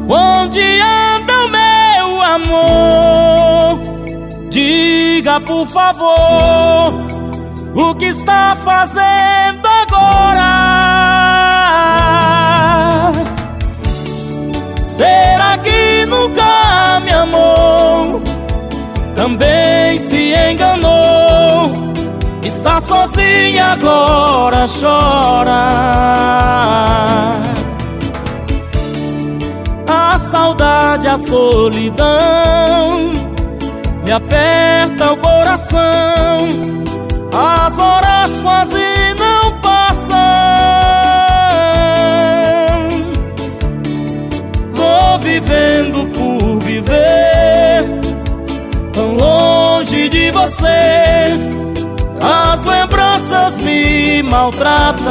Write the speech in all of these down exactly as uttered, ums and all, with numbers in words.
Onde anda o meu amor? Diga por favor, o que está fazendo agora? Será que nunca me amou? Também se enganou? Está sozinha agora, chora. A saudade, a solidão me aperta o coração. As horas quase não passam. Vou vivendo por viver, tão longe de você. As lembranças me maltratam.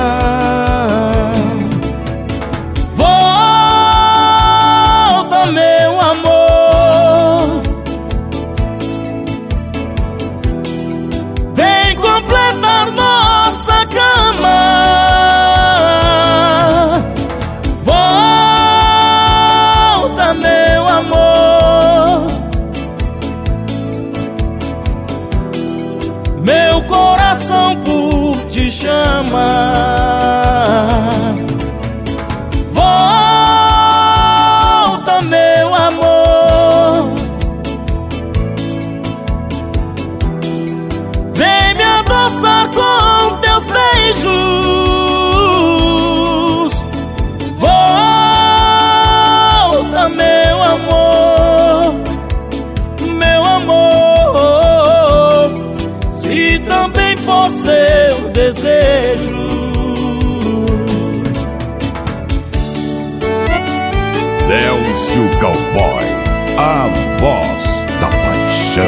Volta, meu amor, vem completar nossa cama. Volta, meu amor, meu coração por ti chama. Volta, meu amor, vem me adoçar com teus beijos. Volta, meu amor, meu amor, se também for seu desejo. Delcio Cowboy, a voz da paixão.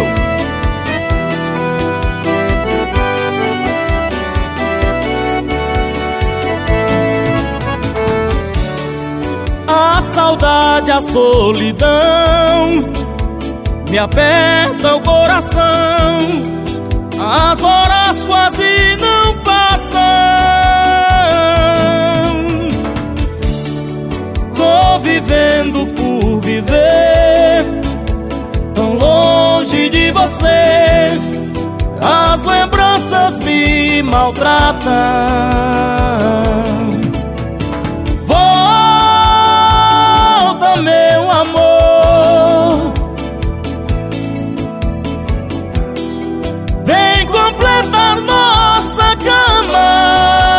A saudade, a solidão me aperta o coração. As horas quase não passam. Vou vivendo por viver, tão longe de você. As lembranças me maltratam. Volta, meu amor, vem completar nossa cama.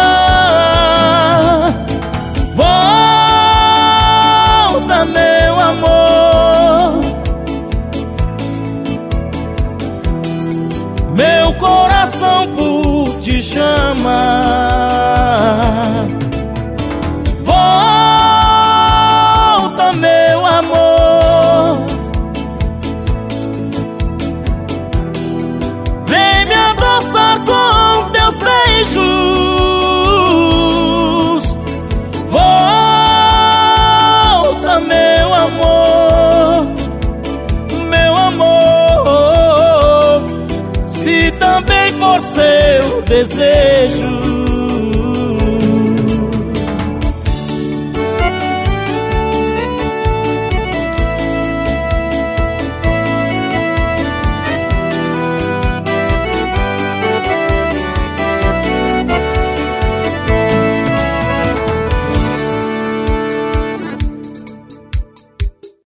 Volta, meu amor, meu coração por ti chama. Volta, meu amor, vem me adoçar com teus beijos. Volta, meu amor, meu amor, se também for seu desejo.